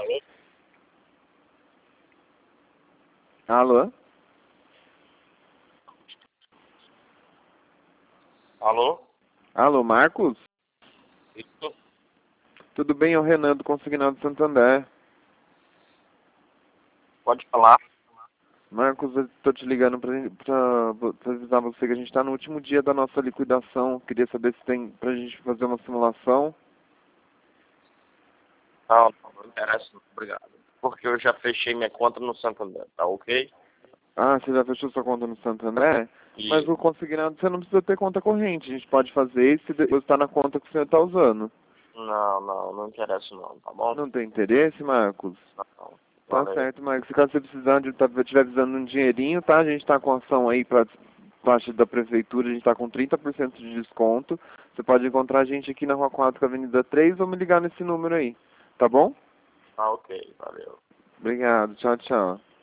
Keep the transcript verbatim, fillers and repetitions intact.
Alô? Alô? Alô, Marcos? Isso? Tudo bem? É o Renan do Consignado Santander. Pode falar? Marcos, eu tô te ligando pra, pra, pra avisar você que a gente tá no último dia da nossa liquidação. Queria saber se tem pra gente fazer uma simulação. Não, não, não interessa, não. Obrigado. Porque eu já fechei minha conta no Santander, tá ok? Ah, você já fechou sua conta no Santander? E Mas o consignado você não precisa ter conta corrente. A gente pode fazer isso se depositar na conta que o senhor tá usando. não, não, não interessa não, tá bom? Não tem interesse, Marcos? Não, Tá valeu. certo, Marcos. Se caso você precisar de, tá, estiver precisando de um dinheirinho, tá? A gente tá com ação aí pra parte da prefeitura, a gente tá com trinta por cento de desconto. Você pode encontrar a gente aqui na Rua quatro, com a Avenida três, ou me ligar nesse número aí. Tá bom? Tá ok, valeu. Obrigado. Tchau, tchau.